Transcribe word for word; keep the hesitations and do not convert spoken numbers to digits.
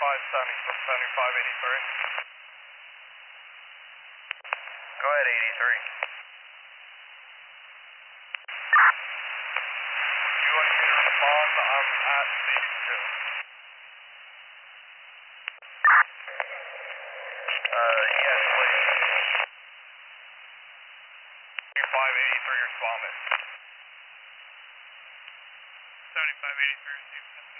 five seventy, seventy-five eighty-three. Go ahead, eighty-three. You want me to respond? I'm at station two. Uh, yes, please. five eighty-three responded. seventy-five eighty-three received.